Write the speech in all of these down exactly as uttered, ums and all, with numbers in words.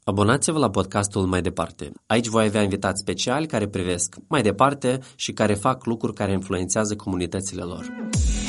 Abonați-vă la podcastul Mai Departe. Aici voi avea invitați speciali care privesc mai departe și care fac lucruri care influențează comunitățile lor.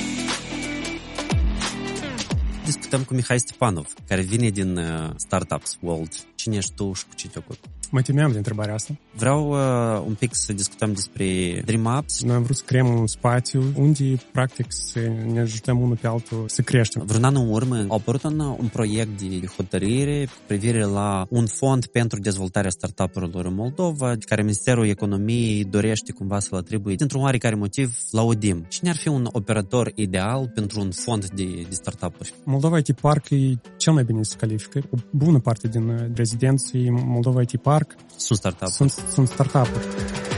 Discutăm cu Mihai Stepanov, care vine din uh, Startups World. Cine ești tu și cu ce te ocupi? Mă temeam de întrebarea asta. Vreau uh, un pic să discutăm despre DreamUps. Noi am vrut să creăm un spațiu unde, practic, să ne ajutăm unul pe altul să creștem. Vreun an în urmă a apărut un, un proiect de hotărâre cu privire la un fond pentru dezvoltarea startup-urilor în Moldova, care Ministerul Economiei dorește cumva să-l atribuie, dintr-un oarecare motiv, la O D I M. Cine ar fi un operator ideal pentru un fond de, de startup-uri? Moldova I T Park e cel mai bine se califică. O bună parte din rezidenții Moldova I T Park sunt startup-uri. Sunt, sunt startup-uri.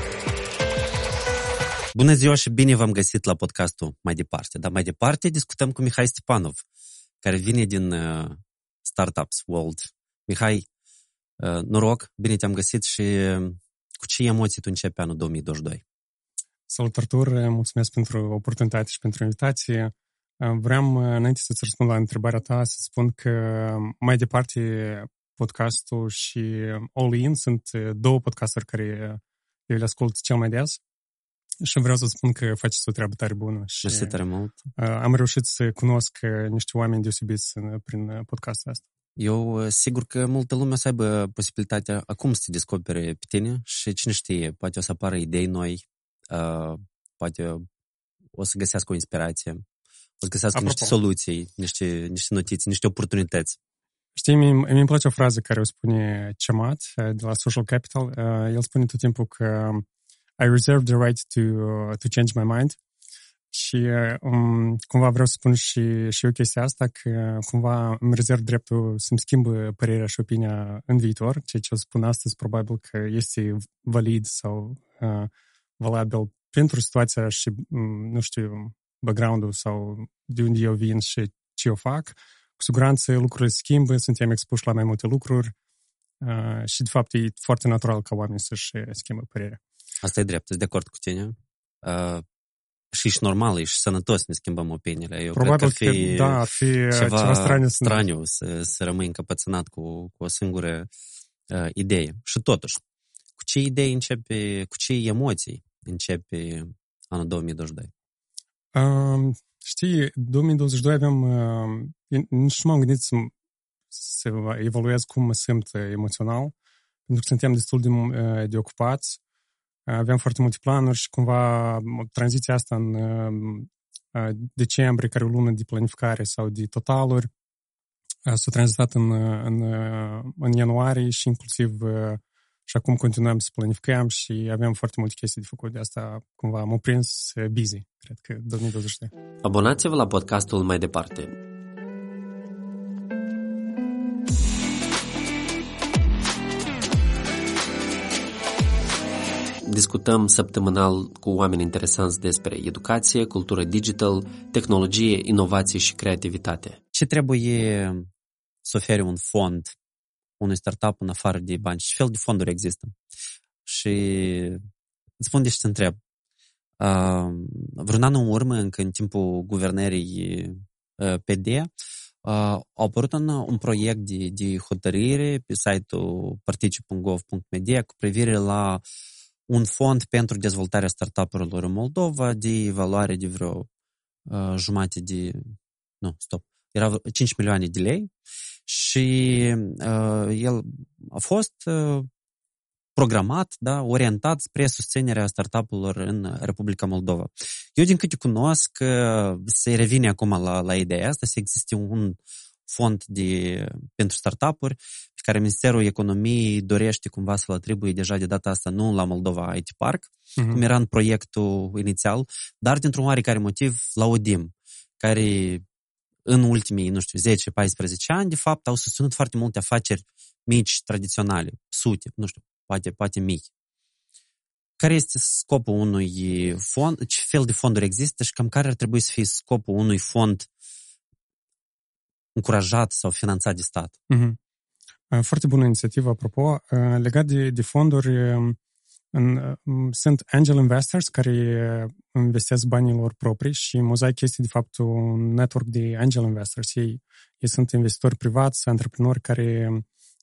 Bună ziua și bine v-am găsit la podcastul Mai Departe. Dar mai departe discutăm cu Mihai Stepanov, care vine din uh, Startups World. Mihai, uh, noroc, bine te-am găsit și uh, cu ce emoții tu începi anul două mii douăzeci și doi? Salut, Artur, mulțumesc pentru oportunitate și pentru invitație. Vreau, înainte să-ți răspund la întrebarea ta, să spun că mai departe podcastul și All In sunt două podcasturi care eu le ascult cel mai des și vreau să spun că faceți o treabă tare bună. Și mersi tare mult. Am reușit să cunosc niște oameni deosebiți prin podcastul ăsta. Eu sigur că multă lume o să aibă posibilitatea acum să te descopere pe tine și cine știe, poate o să apară idei noi, poate o să găsească o inspirație, o să găsească Apropo. niște soluții, niște, niște notițe, niște oportunități. Știi, mi mi place o frază care o spune Cemat de la Social Capital. El spune tot timpul că I reserve the right to, to change my mind și um, cumva vreau să spun și, și eu chestia asta, că cumva îmi rezerv dreptul să-mi schimb părerea și opinia în viitor. Ceea ce o spun astăzi probabil că este valid sau uh, valabil pentru situația și, um, nu știu, background-ul sau de unde eu vin și ce eu fac. Cu siguranță lucrurile se schimbă, suntem expuși la mai multe lucruri uh, și, de fapt, e foarte natural ca oamenii să-și schimbă părerea. Asta e drept, sunt de acord cu tine. Uh, și ești normal, ești sănătos să ne schimbăm opiniile. Eu Probabil cred că ar fi, că, da, ar fi ceva, ceva straniu, straniu să, să rămâi încăpățânat cu, cu o singură uh, idee. Și totuși, cu ce idei începe, cu ce emoții începe anul două mii douăzeci și doi? Um, știi, două mii douăzeci și doi aveam... Uh, nici nu m-am gândit să, să evaluez cum mă simt emoțional, pentru că suntem destul de, de ocupați. Aveam foarte multe planuri și cumva tranziția asta în uh, decembrie, care e o lună de planificare sau de totaluri, uh, s-a tranzitat în, în, în ianuarie și inclusiv uh, și acum continuăm să planificăm și aveam foarte multe chestii de făcut. De asta cumva m-am prins busy, cred că două mii douăzeci și doi. Abonați-vă la podcastul Mai Departe. Discutăm săptămânal cu oameni interesanți despre educație, cultură digital, tehnologie, inovație și creativitate. Ce trebuie să ofere un fond unui startup în afară de bani? Ce fel de fonduri există? Și îți spun de ce te întreb. Uh, vreun an în urmă, încă în timpul guvernării uh, P D, uh, a apărut un, un proiect de, de hotărâre pe site-ul particip punct gov punct media cu privire la un fond pentru dezvoltarea startup-urilor în Moldova de valoare de vreo uh, jumate de... Nu, stop. Era cinci milioane de lei și uh, el a fost uh, programat, da, orientat spre susținerea startup-urilor în Republica Moldova. Eu, din câte cunosc, uh, se revine acum la, la ideea asta, să existe un fond de, pentru startup-uri pe care Ministerul Economiei dorește cumva să-l atribuie deja de data asta nu la Moldova I T Park, uh-huh. cum era în proiectul inițial, dar dintr-un oarecare motiv la O D I M, care în ultimii, nu știu, zece paisprezece ani, de fapt, au susținut foarte multe afaceri mici, tradiționale, sute, nu știu, poate, poate mici. Care este scopul unui fond, ce fel de fonduri există și cam care ar trebui să fie scopul unui fond încurajat sau finanțat de stat? Mm-hmm. Foarte bună inițiativă, apropo. Legat de, de fonduri, în, sunt angel investors care investesc banii lor proprii și Mosaic este, de fapt, un network de angel investors. Ei, ei sunt investitori privați, antreprenori care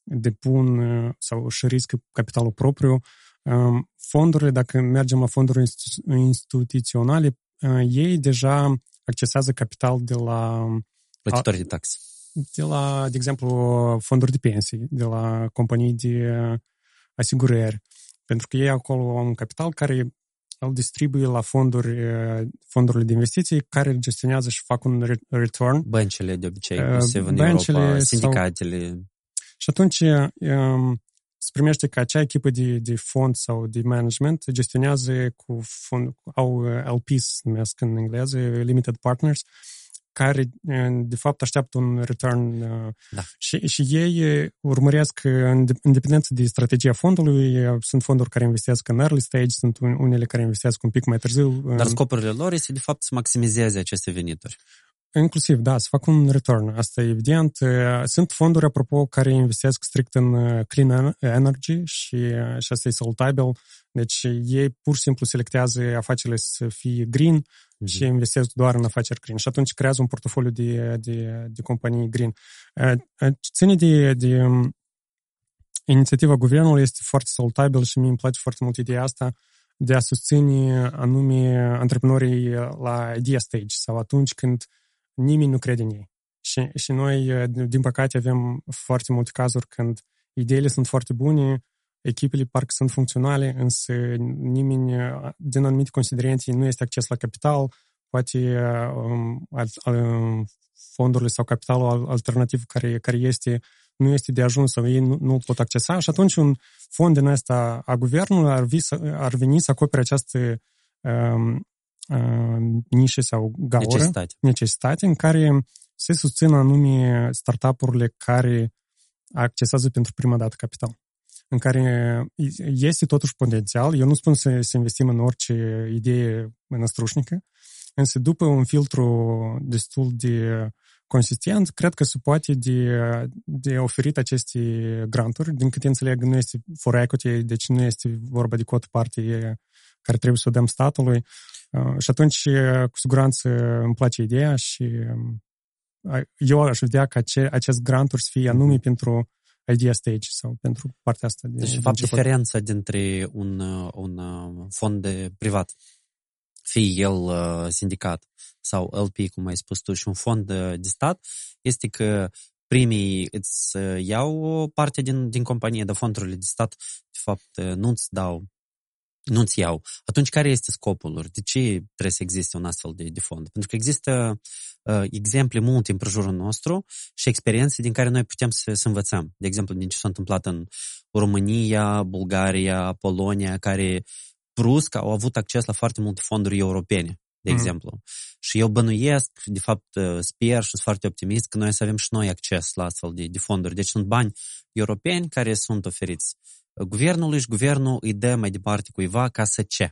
depun sau își riscă capitalul propriu. Fondurile, dacă mergem la fonduri instituționale, ei deja accesează capital de la plătitori de taxe. De la, de exemplu, fonduri de pensii, de la companii de asigurări, pentru că ei acolo au un capital care îl distribuie la fonduri, fondurile de investiții care gestionează și fac un return. Băncile, de obicei, inclusiv în Europa, sindicatele. Sau... Și atunci se primește că acea echipă de, de fond sau de management gestionează cu fond, au L Ps, numesc în engleză, Limited Partners, care, de fapt, așteaptă un return. Da. Și, și ei urmăresc, independență de strategia fondului, sunt fonduri care investesc în early stage, sunt unele care investesc un pic mai târziu. Dar scopurile lor este, de fapt, să maximizeze aceste venituri. Inclusiv, da, să fac un return. Asta e evident. Sunt fonduri, apropo, care investesc strict în clean energy și, și asta e salutabil. Deci ei pur și simplu selectează afacerile să fie green mm-hmm. și investesc doar în afaceri green. Și atunci creează un portofoliu de, de, de companii green. Ține de, de inițiativa guvernului, este foarte salutabil și mie îmi place foarte mult ideea asta de a susține anume antreprenorii la idea stage sau atunci când nimeni nu crede în ei. Și, și noi, din păcate, avem foarte multe cazuri când ideile sunt foarte bune, echipele parcă sunt funcționale, însă nimeni, din anumite considerente, nu este acces la capital, poate um, um, fondurile sau capitalul alternativ care, care este, nu este de ajuns sau ei nu, nu pot accesa și atunci un fond din ăsta a guvernului ar, vis, ar veni să acopere această um, uh, nișe sau gaură, necesitate. necesitate în care se susțin anume startup-urile care accesează pentru prima dată capital, în care este totuși potențial. Eu nu spun să, să investim în orice idee năstrușnică, însă după un filtru destul de consistent, cred că se poate de, de oferit aceste granturi. Din câte înțeleg, nu este for equity, deci nu este vorba de cotă parte care trebuie să o dăm statului. Și atunci, cu siguranță, îmi place ideea și eu aș vedea că ace, acest granturi să fie anume pentru idea stage sau pentru partea asta. De, deci, de fapt, diferența dintre un, un fond de privat, fie el uh, sindicat sau L P, cum ai spus tu, și un fond de, de stat, este că primii îți iau o parte din, din companie, de fondurile de stat, de fapt, nu-ți dau, nu-ți iau. Atunci, care este scopul lor? De ce trebuie să existe un astfel de, de fond? Pentru că există uh, exemple multe în prejurul nostru și experiențe din care noi putem să, să învățăm. De exemplu, din ce s-a întâmplat în România, Bulgaria, Polonia, care brusc au avut acces la foarte multe fonduri europene, de mm. exemplu. Și eu bănuiesc, de fapt, sper și sunt foarte optimist că noi să avem și noi acces la astfel de, de fonduri. Deci sunt bani europeni care sunt oferiți guvernului și guvernul îi dă mai departe cuiva ca să ce?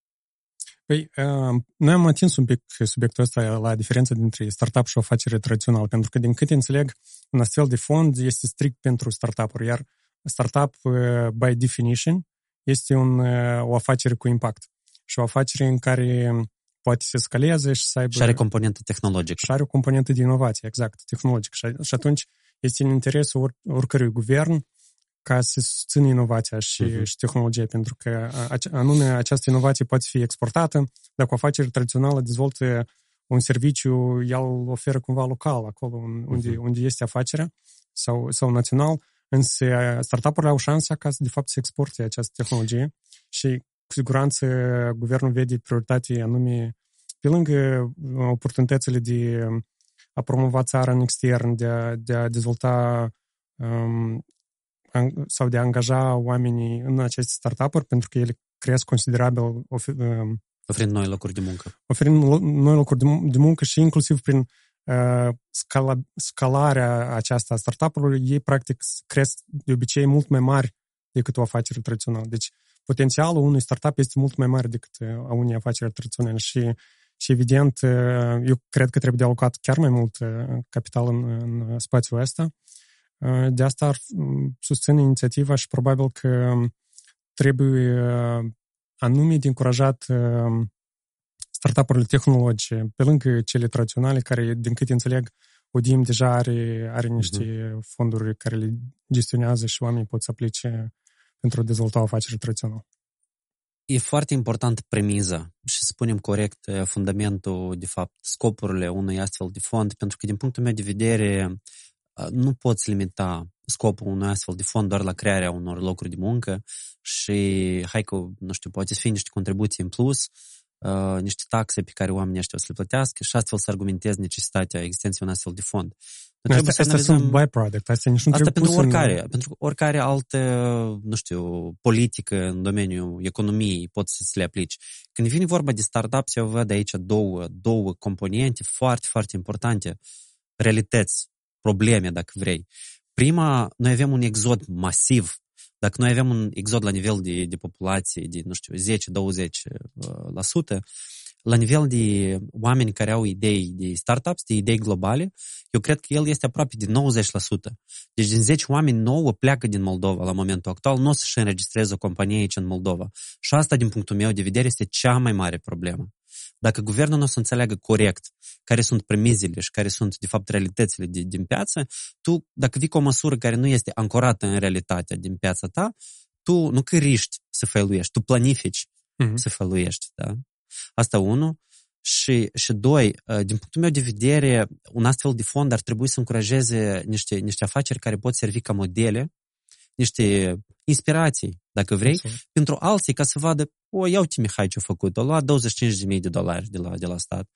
Păi, uh, noi am atins un pic subiectul ăsta la diferența dintre startup și o afacere tradițională, pentru că, din câte înțeleg, un astfel de fond este strict pentru startup-uri, iar startup, uh, by definition, este un, uh, o afacere cu impact și o afacere în care poate să scaleze și să aibă... Și are componentă tehnologică. Și are o componentă de inovație, exact, tehnologică. Și, și atunci este în interesul or, oricărui guvern ca să susțină inovația și, uh-huh. și tehnologia, pentru că anume această inovație poate fi exportată. Dacă o afacere tradițională dezvoltă un serviciu, el îl oferă cumva local, acolo unde, uh-huh. unde este afacerea sau, sau național, însă startup-urile au șansa ca să, de fapt, să exporte această tehnologie și cu siguranță guvernul vede prioritate anume pe lângă oportunitățile de a promova țara în extern, de a, de a dezvolta um, sau de a angaja oamenii în aceste startup-uri, pentru că ele cresc considerabil um, oferind noi locuri de muncă. Oferind noi locuri de muncă și inclusiv prin uh, scala, scalarea aceasta a startup-urilor, ei practic cresc de obicei mult mai mari decât o afacere tradițională. Deci potențialul unui startup este mult mai mare decât a unei afaceri tradiționale și, și evident, eu cred că trebuie de alocat chiar mai mult capital în, în spațiul ăsta. De asta ar susține inițiativa și probabil că trebuie anume de încurajat startup-urile tehnologice, pe lângă cele tradiționale, care, din câte înțeleg, Odim deja are, are niște uh-huh. fonduri care le gestionează și oamenii pot să aplice pentru a dezvolta o afacere tradițională. E foarte important premiza și spunem corect fundamentul, de fapt, scopurile unui astfel de fond, pentru că din punctul meu de vedere nu poți limita scopul unui astfel de fond doar la crearea unor locuri de muncă și hai că, nu știu, poate să fie niște contribuții în plus, uh, niște taxe pe care oamenii ăștia o să le plătească și astfel să argumentezi necesitatea existenței unui astfel de fond. Astea, astea analizăm... sunt byproduct, astea nici nu asta pentru oricare, în... pentru oricare altă, nu știu, politică în domeniul economiei poți să le aplici. Când vine vorba de startups, eu văd aici două, două componente foarte, foarte importante, realități, probleme, dacă vrei. Prima, noi avem un exod masiv. Dacă noi avem un exod la nivel de, de populație de, nu știu, zece-douăzeci la sută, la nivel de oameni care au idei de startups, de idei globale, eu cred că el este aproape de nouăzeci la sută. Deci din zece oameni nouă pleacă din Moldova la momentul actual, nu o să-și înregistreze o companie aici în Moldova. Și asta, din punctul meu de vedere, este cea mai mare problemă. Dacă guvernul nu o să înțeleagă corect care sunt premizele și care sunt, de fapt, realitățile de, din piață, tu, dacă vii cu o măsură care nu este ancorată în realitatea din piața ta, tu nu că riști să făluiești, tu planifici mm-hmm. să făluiești, da? Asta unu. Și, și doi, din punctul meu de vedere, un astfel de fond ar trebui să încurajeze niște, niște afaceri care pot servi ca modele, niște inspirații, dacă vrei, Absolut. pentru alții, ca să vadă, o, ia uite Mihai ce-a făcut, a luat douăzeci și cinci de mii de dolari de la, de la stat,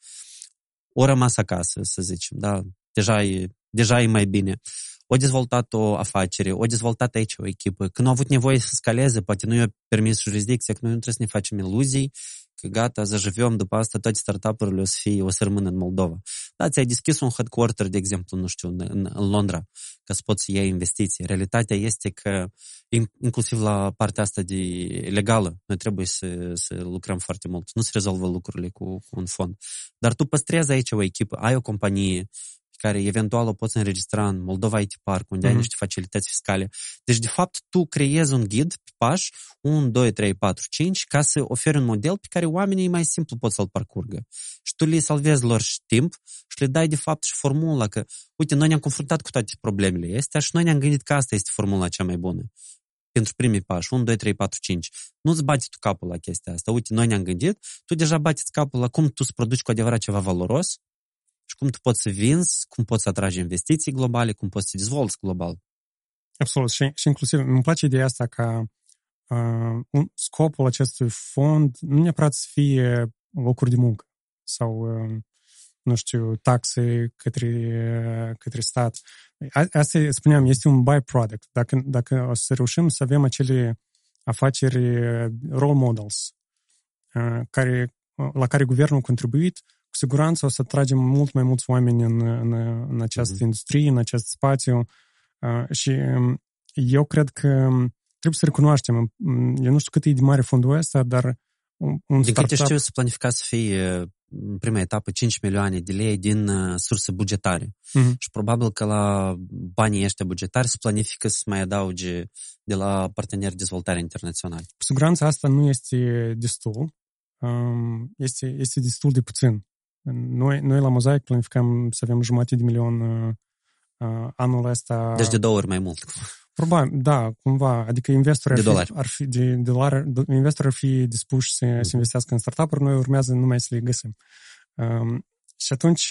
o rămas acasă, să zicem, da, deja e, deja e mai bine. O dezvoltat o afacere, o dezvoltat aici o echipă, când au avut nevoie să scaleze, poate nu i-a permis jurisdicția, că noi nu trebuie să ne facem iluzii, că gata, zajivem, după asta toate startup-urile o să fie, o să rămână în Moldova. Da, ți-ai deschis un headquarter, de exemplu, nu știu, în, în, în Londra, ca să poți să iei investiții. Realitatea este că, inclusiv la partea asta de legală, noi trebuie să, să lucrăm foarte mult. Nu se rezolvă lucrurile cu, cu un fond. Dar tu păstrezi aici o echipă, ai o companie care eventual o poți înregistra în Moldova I T Park, unde mm-hmm. ai niște facilități fiscale. Deci, de fapt, tu creezi un ghid pe pași unu, doi, trei, patru, cinci ca să oferi un model pe care oamenii mai simplu pot să-l parcurgă. Și tu le salvezi lor și timp și le dai, de fapt, și formula că, uite, noi ne-am confruntat cu toate problemele astea și noi ne-am gândit că asta este formula cea mai bună. Pentru primii pași, unu, doi, trei, patru, cinci. Nu-ți bate tu capul la chestia asta. Uite, noi ne-am gândit, tu deja bați capul la cum tu să produci cu adevărat ceva valoros și cum tu poți să vinzi, cum poți să atragi investiții globale, cum poți să dezvolți global. Absolut. Și, și inclusiv îmi place ideea asta că uh, un, scopul acestui fond nu neapărat să fie locuri de muncă sau, uh, nu știu, taxe către, către stat. Asta, spuneam, este un byproduct. Dacă, dacă o să reușim să avem acele afaceri role models uh, care, la care guvernul a contribuit, cu siguranță o să atragem mult mai mulți oameni în, în, în această mm-hmm. industrie, în acest spațiu uh, și eu cred că trebuie să recunoaștem, eu nu știu cât e de mare fondul ăsta, dar un, un din startup... câte știu, să planifica să fie în prima etapă cinci milioane de lei din uh, surse bugetare. Mm-hmm. Și probabil că la banii ăștia bugetari se planifică să mai adauge de la parteneri de dezvoltare internaționali. Cu siguranță asta nu este destul, um, este, este destul de puțin. Noi, noi la Mosaic planificăm să avem jumătate de milion uh, uh, anul ăsta. Deci de două ori mai mult. Probabil, da, cumva. Adică investorii de ar fi, ar fi, de, dolari, investorii ar fi dispuși să, uh-huh. să investească în startup-uri, noi urmează numai să le găsim. Um, și atunci,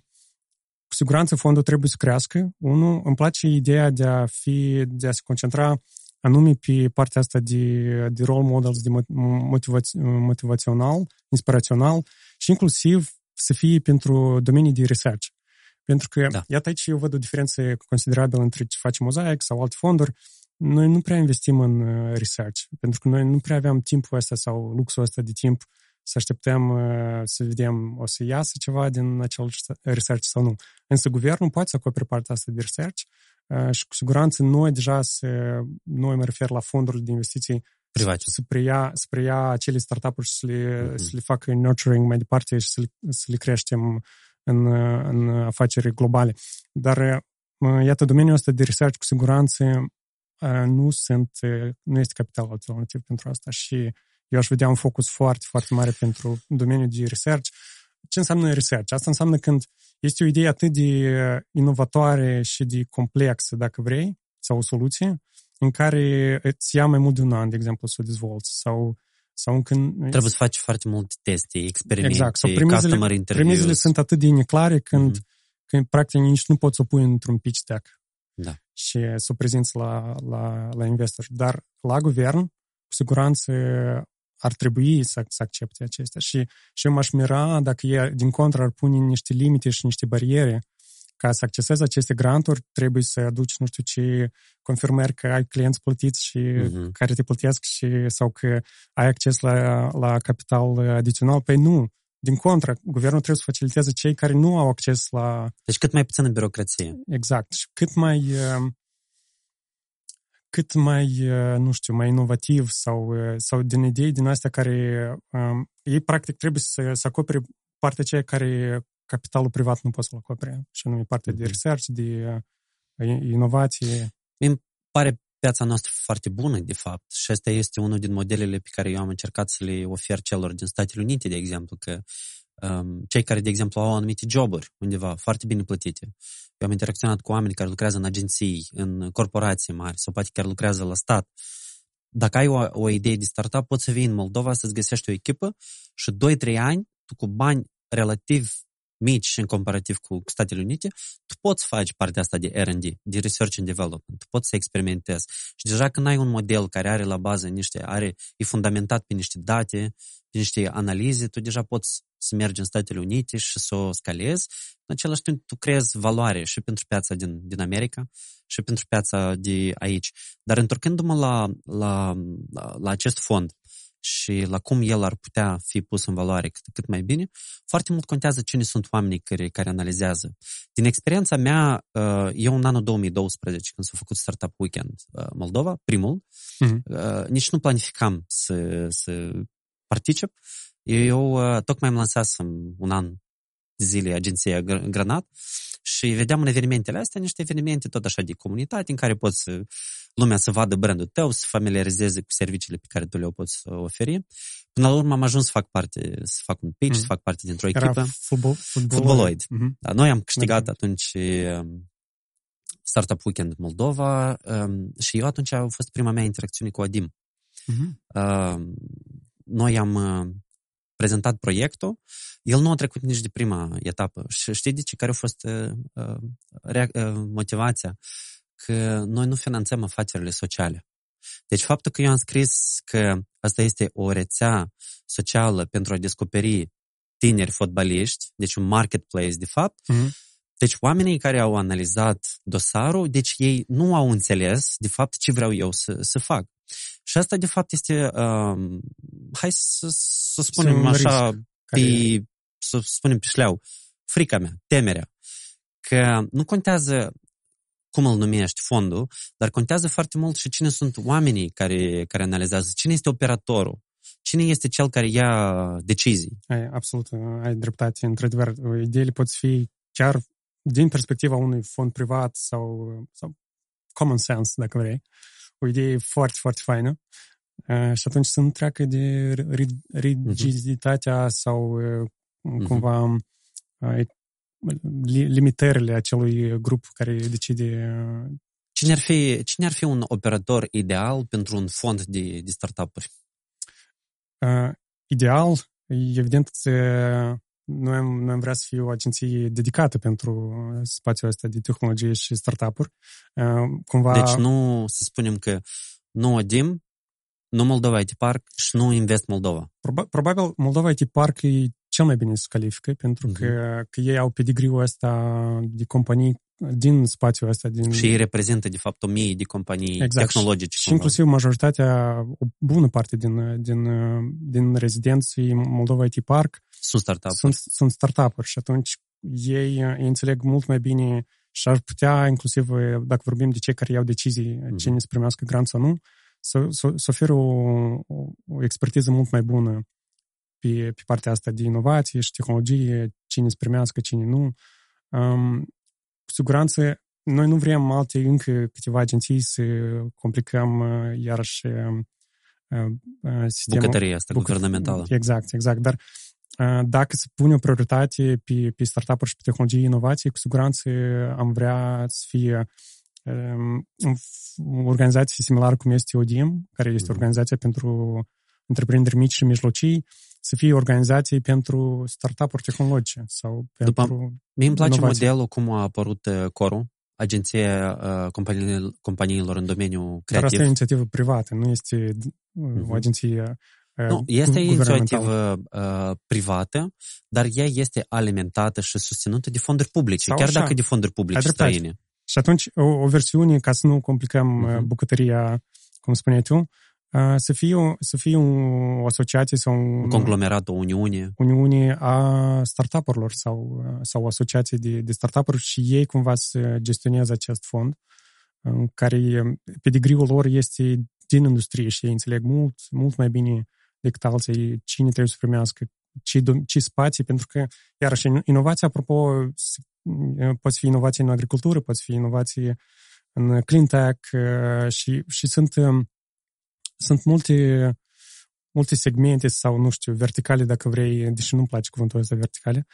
cu siguranță, fondul trebuie să crească. Unu, îmi place ideea de a, fi, de a se concentra anume pe partea asta de, de role models, de motivaț- motivațional, inspirațional și inclusiv să fie pentru domenii de research. Pentru că, da. iată aici eu văd o diferență considerabilă între ce face Mosaic sau alte fonduri. Noi nu prea investim în research, pentru că noi nu prea aveam timpul ăsta sau luxul ăsta de timp să așteptăm să vedem o să iasă ceva din acel research sau nu. Însă guvernul poate să acopere partea asta de research și cu siguranță noi deja, să, noi mă refer la fondurile de investiții private, să preia, să preia acele startup-uri și să le, mm-hmm. să le facă nurturing mai departe și să le, să le creștem în, în afaceri globale. Dar, iată, domeniul ăsta de research cu siguranță nu sunt, nu este capital alternativ pentru asta și eu aș vedea un focus foarte, foarte mare pentru domeniul de research. Ce înseamnă research? Asta înseamnă când este o idee atât de inovatoare și de complexă, dacă vrei, sau o soluție, în care îți ia mai mult de un an, de exemplu, să o dezvolți, sau, sau încă... Trebuie să faci foarte multe teste, experimente, exact. Sau customer interviews. Premizele sunt atât de neclare când, mm-hmm. când practic nici nu poți să o pui într-un pitch deck. Da. Și să o prezinți la, la, la investor. Dar la guvern, cu siguranță, ar trebui să, să accepte acestea. Și, și eu m-aș mira dacă ei, din contră, ar pune niște limite și niște bariere. Ca să accesezi aceste granturi, trebuie să aduci, nu știu ce, confirmări că ai clienți plătiți și uh-huh. care te plătesc și, sau că ai acces la, la capital adițional. Păi nu. Din contră, guvernul trebuie să faciliteze cei care nu au acces la... Deci cât mai puțină birocrație. Exact. Și cât mai... cât mai, nu știu, mai inovativ sau, sau din idei din astea care um, ei practic trebuie să, să acopere partea aceea care capitalul privat nu poate să-l acopere, și anume partea mm-hmm. de research, de uh, inovație. Mi pare piața noastră foarte bună, de fapt, și ăsta este unul din modelele pe care eu am încercat să le ofer celor din Statele Unite, de exemplu, că um, cei care, de exemplu, au anumite joburi undeva foarte bine plătite. Eu am interacționat cu oameni care lucrează în agenții, în corporații mari, sau poate chiar lucrează la stat. Dacă ai o, o idee de startup, poți să vii în Moldova să-ți găsești o echipă și doi trei ani, tu cu bani relativ mici și în comparativ cu Statele Unite, tu poți face partea asta de R and D, de Research and Development, tu poți să experimentezi. Și deja când ai un model care are la bază niște, are, e fundamentat pe niște date, pe niște analize, tu deja poți să mergi în Statele Unite și să o scalezi. În același timp, tu creezi valoare și pentru piața din, din America și pentru piața de aici. Dar întorcându-mă la, la, la, la acest fond și la cum el ar putea fi pus în valoare cât, cât mai bine, foarte mult contează cine sunt oamenii care, care analizează. Din experiența mea, eu în anul două mii doisprezece, când s-a făcut Startup Weekend Moldova, primul, uh-huh. nici nu planificam să, să particip. Eu tocmai îmi lansasem un an de zile agenția Granat și vedeam în evenimentele astea niște evenimente tot așa de comunitate în care poți să, lumea să vadă brandul tău, să familiarizeze cu serviciile pe care tu le poți oferi. Până la urmă am ajuns să fac parte, să fac un pitch, mm. să fac parte dintr-o echipă. Era futbol, Futboloid. Mm-hmm. Da, noi am câștigat mm-hmm. atunci um, Startup Weekend Moldova um, și eu atunci a fost prima mea interacțiune cu Adim. Mm-hmm. Um, noi am uh, prezentat proiectul, el nu a trecut nici de prima etapă. Și știi de ce? Care a fost uh, uh, motivația? Că noi nu finanțăm afacerile sociale. Deci faptul că eu am scris că asta este o rețea socială pentru a descoperi tineri fotbaliști, deci un marketplace de fapt, mm-hmm. deci oamenii care au analizat dosarul, deci ei nu au înțeles de fapt ce vreau eu să, să fac. Și asta de fapt este, um, hai să, să spunem așa, pe, să spunem pe șleau, frica mea, temerea, că nu contează cum îl numești fondul, dar contează foarte mult și cine sunt oamenii care, care analizează, cine este operatorul, cine este cel care ia decizii. Ai, absolut, ai dreptate. Într-adevăr, ideile pot fi chiar din perspectiva unui fond privat sau, sau common sense, dacă vrei. O idee foarte, foarte faină. Uh, și atunci să nu treacă de rigiditatea uh-huh. sau uh, cumva uh, limitările acelui grup care decide. Cine ar fi, cine ar fi un operator ideal pentru un fond de, de startup-uri? Uh, ideal, evident, noi am, noi am vrea să fie o agenție dedicată pentru spațiul ăsta de tehnologie și startup-uri. Uh, cumva... Deci nu, să spunem că nu Adim, nu Moldova I T Park și nu Invest Moldova. Proba- probabil Moldova I T Park e cel mai bine se califică, pentru uh-huh. că, că ei au pedigriul ăsta de companii din spațiul ăsta. Din... Și ei reprezintă, de fapt, o mie de companii exact. tehnologice. Și, și inclusiv majoritatea, o bună parte din, din, din rezidenții Moldova I T Park sunt startup-uri. Sunt, sunt startup-uri și atunci ei, ei înțeleg mult mai bine și ar putea, inclusiv, dacă vorbim de cei care iau decizii, uh-huh. cine să primească grant sau nu, să, să, să oferă o, o, o expertiză mult mai bună pe, pe partea asta de inovație și tehnologie, cine să primească, cine nu. Um, cu siguranță, noi nu vrem alte încă câteva agenții să complicăm uh, iarăși uh, uh, sistemul. Bucătăria asta bucă... guvernamentală. Exact, exact. Dar dacă se pune o prioritate pe, pe startup-uri și pe tehnologie inovație, cu siguranță am vrea să fie um, o organizație similară cum este O D M, care este mm-hmm. organizația pentru întreprinderi mici și mijlocii, să fie organizații pentru startup-uri tehnologice sau pentru După, mie îmi place inovație. Modelul cum a apărut Coru, agenția uh, companiilor, companiilor în domeniul creativ. Dar asta e o inițiativă privată, nu este uh-huh. o agenție uh, Nu, este o inițiativă uh, privată, dar ea este alimentată și susținută de fonduri publice, sau chiar așa, dacă de fonduri publice străine. Și atunci o, o versiune, ca să nu complicăm uh-huh. bucătăria, cum spuneai tu, Uh, să fie, o, să fie o asociație sau un, un conglomerat, o uniune. Uniune a startup-urilor sau, sau o asociație de, de startup-uri și ei cumva să gestioneze acest fond, în care pedigriul lor este din industrie și ei înțeleg mult, mult mai bine decât alții cine trebuie să primească, ce, ce spații, pentru că, iarăși, inovația, apropo, poate fi inovație în agricultură, poate fi inovație în clean tech și, și sunt Sunt multe, multe segmente sau, nu știu, verticale, dacă vrei, deși nu-mi place cuvântul ăsta verticale,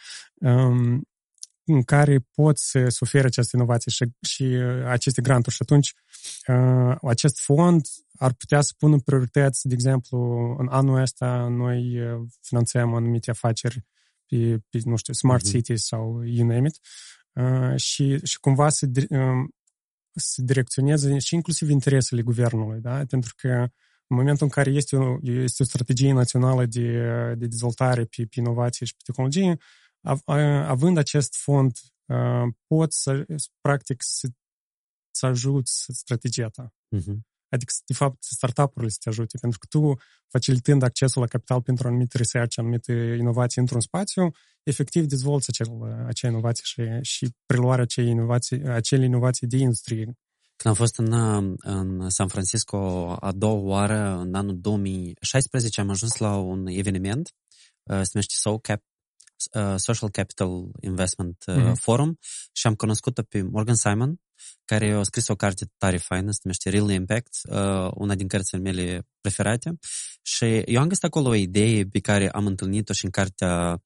um, în care pot să, să ofere această inovație și, și aceste granturi. Și atunci, uh, acest fond ar putea să pună priorități, de exemplu, în anul ăsta noi finanțăm anumite afaceri pe, pe nu știu, smart uh-huh. cities sau you name it, uh, și, și cumva să, um, să direcționeze și inclusiv interesele guvernului, da? Pentru că în momentul în care este o, este o strategie națională de, de dezvoltare pe, pe inovație și pe tehnologie, av, având acest fond, pot să, practic, să, să ajut strategia ta. Uh-huh. Adică, de fapt, startup-urile să te ajute, pentru că tu, facilitând accesul la capital pentru anumite research, anumite inovații într-un spațiu, efectiv dezvolți acel, acea inovație și, și preluarea acei inovații, acele inovații de industrie. Când am fost în, în San Francisco a doua oară, în anul două mii șaisprezece, am ajuns la un eveniment, uh, se numește S O C A P, uh, Social Capital Investment uh, mm-hmm. Forum, și am cunoscut-o pe Morgan Simon, care a scris o carte tare faină, se numește Real Impact, uh, una din cărțile mele preferate, și eu am găsit acolo o idee pe care am întâlnit-o și în cartea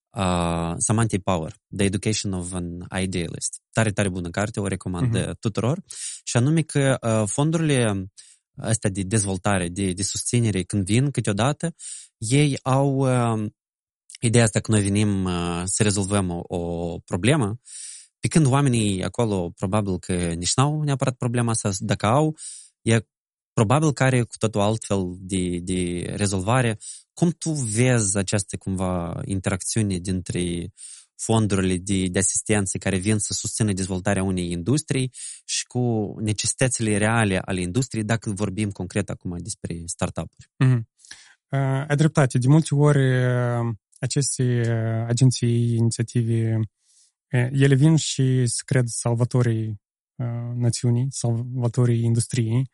Uh, Samantha Power, The Education of an Idealist. Tare, tare bună carte, o recomand uh-huh. tuturor. Și anume că uh, fondurile astea de dezvoltare, de, de susținere, când vin câteodată, ei au uh, ideea asta că noi venim uh, să rezolvăm o, o problemă, pe când oamenii acolo probabil că nici n-au neapărat problema asta, dacă au, e probabil că are cu totul altfel de, de rezolvare. Cum tu vezi această cumva interacțiune dintre fondurile de, de asistență care vin să susțină dezvoltarea unei industrii și cu necesitățile reale ale industriei, dacă vorbim concret acum despre startup-uri? Mm-hmm. Uh, ai dreptate. De multe ori aceste agenții, inițiative, ele vin și se cred salvatorii națiunii, salvatorii industriei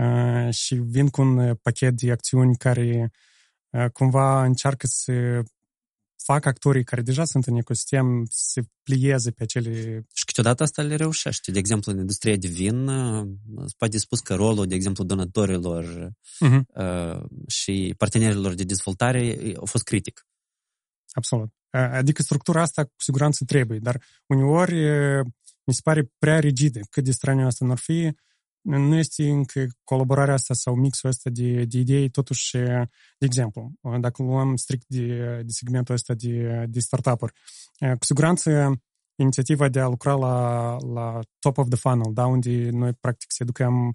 și vin cu un pachet de acțiuni care cumva încearcă să facă actorii care deja sunt în ecosistem să plieze pe acele... Și câteodată asta le reușește. De exemplu, în industria de vin, îți poate spus că rolul, de exemplu, donatorilor uh-huh. uh, și partenerilor de dezvoltare a fost critic. Absolut. Adică structura asta cu siguranță trebuie, dar uneori mi se pare prea rigidă. Cât de straniu asta n-ar fi, nu este încă colaborarea asta sau mixul ăsta de, de idei, totuși, de exemplu, dacă luăm strict de, de segmentul ăsta de, de startup-uri, cu siguranță inițiativa de a lucra la, la top of the funnel, da, unde noi practic să educăm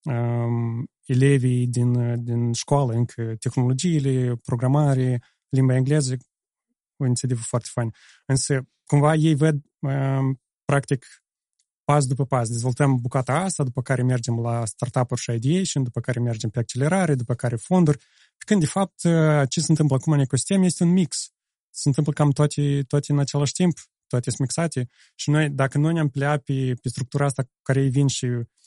um, elevii din, din școală, încă tehnologiile, programare, limba engleză, o inițiativă foarte faină. Însă, cumva, ei văd um, practic pas după pas. Dezvoltăm bucata asta, după care mergem la startup-uri și ideation, după care mergem pe accelerare, după care fonduri. Când, de fapt, ce se întâmplă acum în ecosistem este un mix. Se întâmplă cam toate, toate în același timp, toate sunt mixate. Și noi, dacă noi ne-am pleat pe, pe structura asta cu care ei vin și,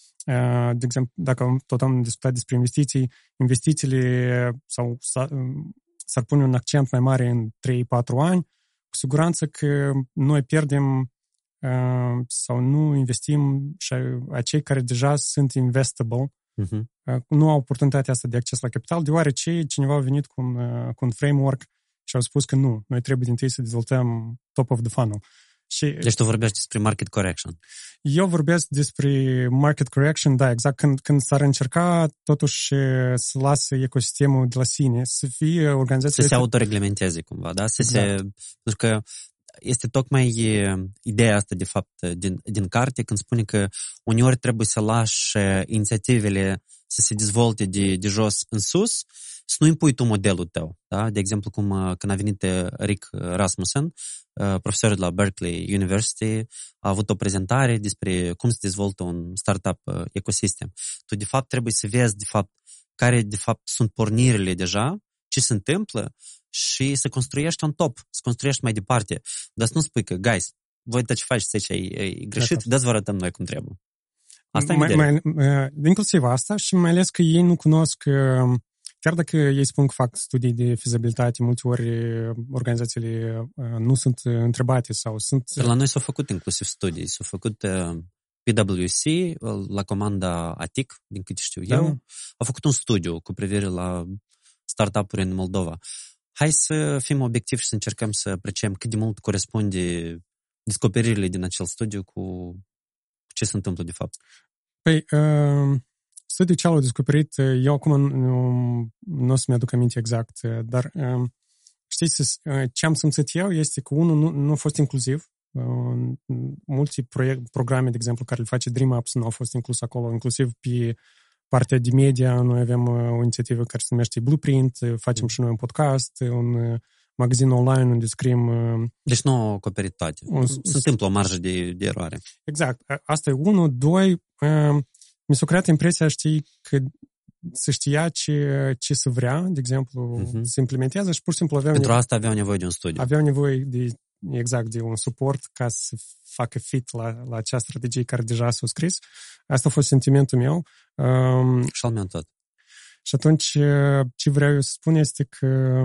de exemplu, dacă tot am discutat despre investiții, investițiile sau s-ar pune un accent mai mare în trei patru ani, cu siguranță că noi pierdem sau nu investim și acei care deja sunt investable, uh-huh. nu au oportunitatea asta de acces la capital, deoarece cineva a venit cu un, cu un framework Și au spus că nu, noi trebuie din tâi să dezvoltăm top of the funnel. Și deci tu vorbești despre market correction. Eu vorbesc despre market correction, da, exact, când, când s-ar încerca totuși să lasă ecosistemul de la sine, să fie organizația... Să se autoreglementeze cumva, da? Să exact. se... Pentru că este tocmai ideea asta, de fapt, din, din carte, când spune că uneori trebuie să lași inițiativele să se dezvolte de, de jos în sus, să nu impui tu modelul tău. Da? De exemplu, cum când a venit Rick Rasmussen, profesor de la Berkeley University, a avut o prezentare despre cum se dezvoltă un startup ecosistem. Tu, de fapt, trebuie să vezi, de fapt, care, de fapt, sunt pornirile deja, ce se întâmplă și să construiești un top, să construiești mai departe. Dar să nu spui că, guys, voi tot ce faceți aici e, e greșit, dați vă arătăm noi cum trebuie. Asta e mai, mai, inclusiv asta și mai ales că ei nu cunosc, chiar dacă ei spun că fac studii de fezabilitate, multe ori organizațiile nu sunt întrebate sau sunt... La noi s-au făcut inclusiv studii, s-au făcut P W C, la comanda A T I C, din câte știu da. eu, a făcut un studiu cu privire la startup-uri în Moldova. Hai să fim obiectivi și să încercăm să apreciem cât de mult corespunde descoperirile din acel studiu cu ce se întâmplă de fapt. Păi, uh, studiul ce l-au descoperit, eu acum nu, nu o să mi-aduc aminte exact, dar uh, știți, ce am simțit eu este că unul nu, nu a fost inclusiv. Uh, mulți proiect, programe, de exemplu, care le face DreamUps nu au fost inclus acolo, inclusiv pe partea de media. Noi avem o inițiativă care se numește Blueprint, facem și noi un podcast, un magazin online unde scriem... Deci nu au acoperit toate. Un, se întâmplă o marjă de, de eroare. Exact. Asta e unul. Doi, mi s-a creat impresia, știi, că se știa ce, ce se vrea, de exemplu, uh-huh. se implementează și pur și simplu aveau... Pentru nevoie, asta aveau nevoie de un studiu. Aveau nevoie de, exact, de un suport ca să facă fit la, la acea strategie care deja s-a scris. Asta a fost sentimentul meu. Um, și al meu tot. Și atunci, ce vreau eu să spun este că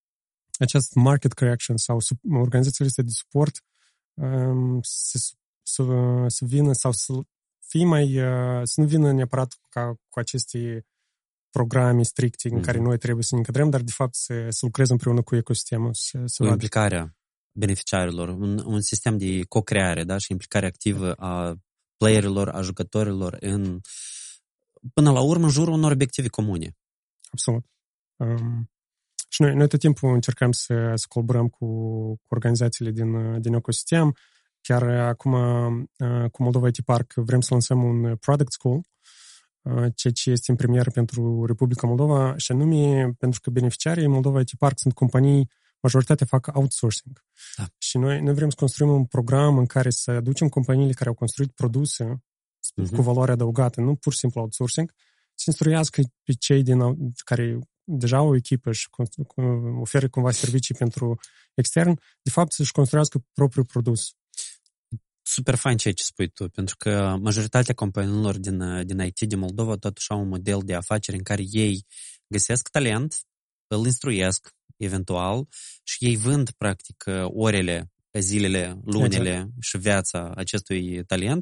acest market correction sau organizațiile astea de suport um, să, să, să vină sau să fie mai, să nu vină neapărat ca, cu aceste programe stricte în mm-hmm. care noi trebuie să ne încadrăm, dar de fapt să, să lucrez împreună cu ecosistemul. Să, să cu implicarea beneficiarilor, un, un sistem de co-creare, da? Și implicare activă a playerilor, a jucătorilor în, până la urmă, în jurul unor obiective comune. Absolut. Um, și noi, noi tot timpul încercăm să, să colaborăm cu, cu organizațiile din, din ecosistem. Chiar acum, uh, cu Moldova I T Park, vrem să lansăm un product school, uh, ceea ce este în premieră pentru Republica Moldova, și anume pentru că beneficiarii Moldova I T Park sunt companii, majoritatea fac outsourcing. Da. Și noi, noi vrem să construim un program în care să aducem companiile care au construit produse uh-huh. cu valoare adăugată, nu pur și simplu outsourcing, să instruiască pe cei din, care deja au o echipă și oferă cumva servicii pentru extern, de fapt să-și construiască propriul produs. Super fain ceea ce spui tu, pentru că majoritatea companiilor din, din I T din Moldova totuși au un model de afaceri în care ei găsesc talent, îl instruiesc eventual și ei vând practic orele, zilele, lunile exact. Și viața acestui talent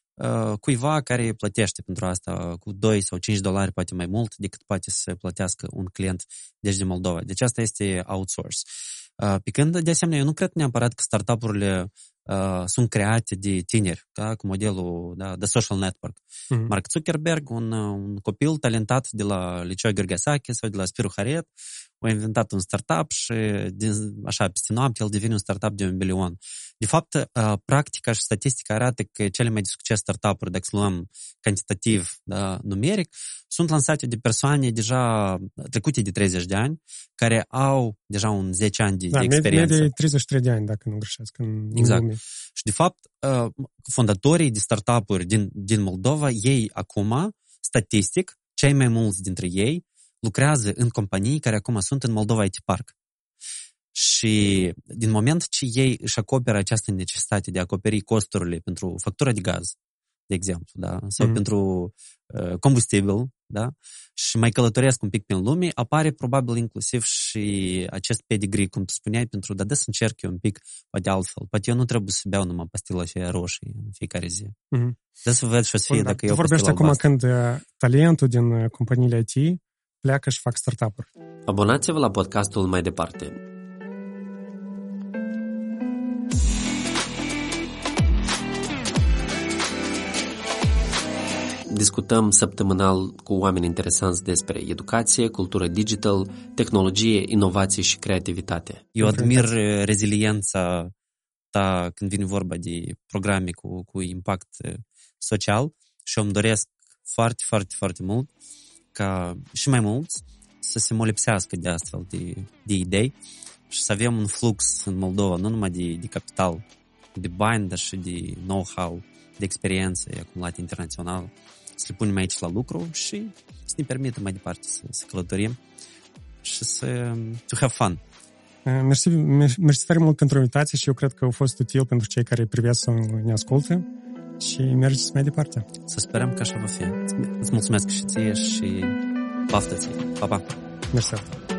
cuiva care plătește pentru asta cu doi sau cinci dolari, poate mai mult, decât poate să plătească un client deci de Moldova. Deci asta este outsource. Pe când, de asemenea, eu nu cred neapărat că startup-urile uh, sunt create de tineri, ca cu modelul da, de social network. Mm-hmm. Mark Zuckerberg, un, un copil talentat de la Liceu Gheorghe sau de la Spiru Haret, a inventat un startup și, din, așa, peste noapte, el devine un startup de un milion. De fapt, uh, practica și statistica arată că cele mai de succes startup-uri, dacă luăm cantitativ, da, numeric, sunt lansate de persoane deja trecute de treizeci de ani, care au deja un zece ani de, da, de experiență. Da, de treizeci și trei de ani, dacă nu greșesc. În exact. Lume. Și, de fapt, uh, fondatorii de startup-uri din, din Moldova, ei acum, statistic, cei mai mulți dintre ei lucrează în companii care acum sunt în Moldova I T Park. Și din moment ce ei își acoperă această necesitate de a acoperi costurile pentru factura de gaz, de exemplu, da? Sau mm-hmm. pentru uh, combustibil, da? Și mai călătoresc un pic prin lume, apare probabil inclusiv și acest pedigree, cum tu spuneai, pentru da, să încerc eu un pic, poate altfel. Poate eu nu trebuie să beau numai pastila aceea roșie în fiecare zi. Mm-hmm. Dă să văd și o să fie, dacă eu tu vorbești acum când uh, talentul din uh, companiile I T pleacă și fac startup-uri. Abonați-vă la podcastul Mai Departe. discutăm săptămânal cu oameni interesanți despre educație, cultură digital, tehnologie, inovație și creativitate. Eu admir reziliența ta când vine vorba de programe cu, cu impact social și îmi doresc foarte, foarte, foarte mult ca și mai mulți să se molipsească de astfel de, de idei și să avem un flux în Moldova, nu numai de, de capital, de bani, dar și de know-how, de experiență acumulată internațional, să le punem aici la lucru și să ne permită mai departe să, să călătorim și să to have fun. Mersi, mersi tare mult pentru invitație și eu cred că a fost util pentru cei care privesc să ne asculte și mergeți mai departe. Să sperăm că așa va fi. Îți mulțumesc și ție și baftă ție. Pa, pa! Mersi.